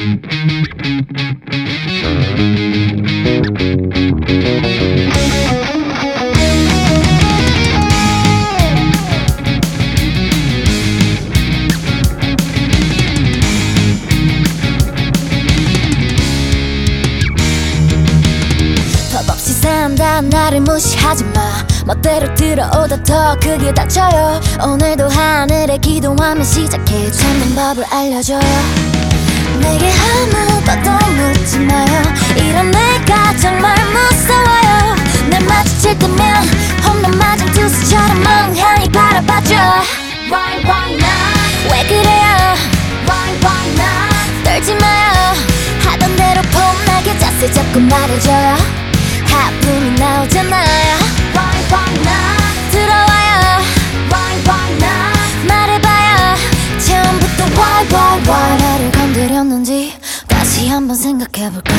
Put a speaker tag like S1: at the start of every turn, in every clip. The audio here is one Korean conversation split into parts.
S1: 덕없이 산다 나를 무시하지마. 멋대로 들어오다 더 크게 다쳐요. 오늘도 하늘에 기도하며 시작해. 찾는 법을 알려줘요. 내게 아무것도 묻지 마요. 이런 내가 정말 무서워요. 날 마주칠 때면 홈런 맞은 투수처럼 멍하니 바라봐줘.
S2: Why now?
S1: 왜 그래요?
S2: Why now?
S1: 떨지 마요. 하던 대로 폼나게 자세 잡고 말해줘요. 하품이 나오잖아요.
S2: Why now?
S1: 들어와요.
S2: Why now?
S1: 말해봐요. 처음부터 why 나를 건드렸는지 다시 한번 생각해볼까.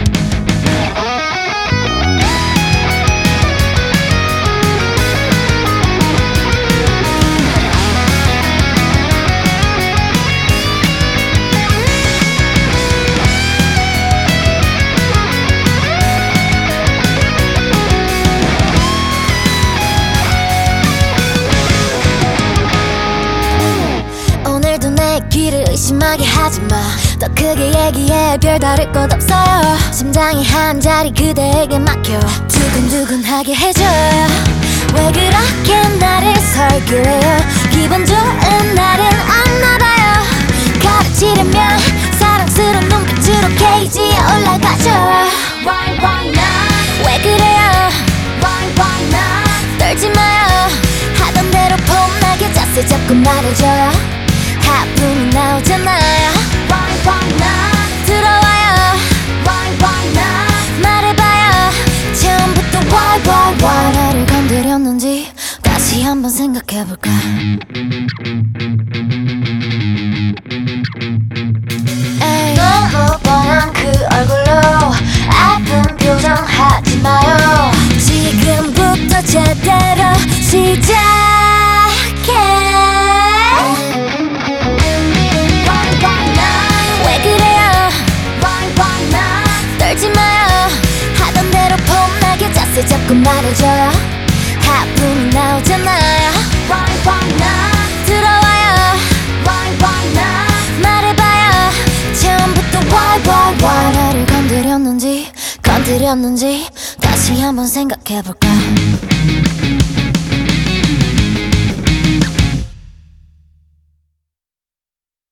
S1: 오늘도 내 귀를 의심하게 하지마. 더 크게 얘기해 별다를 것 없어요. 심장이 한 자리 그대에게 맡겨 두근두근하게 해줘요. 왜 그렇게 나를 설교해요. 기분 좋은 날은 없나봐요. 가르치려면 사랑스러운 눈빛으로 케이지에 올라가죠.
S2: Why now?
S1: 왜 그래요?
S2: Why now?
S1: 떨지 마요. 하던 대로 폼나게 자세 잡고 말해줘요. 하품이 나오잖아요.
S2: Why now?
S1: 들어와요.
S2: Why now?
S1: 말해봐요. 처음부터 why 나를 건드렸는지 다시 한번 생각해볼까. 에이, 너무 뻔한 그 얼굴로 아픈 표정 하지 마요. 지금부터 제대로 시작해. 왜 그래요?
S2: Why now?
S1: 떨지 마요. 하던 대로 폼나게 자세 잡고 말해줘요. 하품이 나오잖아요.
S2: Why now?
S1: 들어와요.
S2: Why now?
S1: 말해봐요. 처음부터 why 나를 건드렸는지 다시 한번 생각해볼까.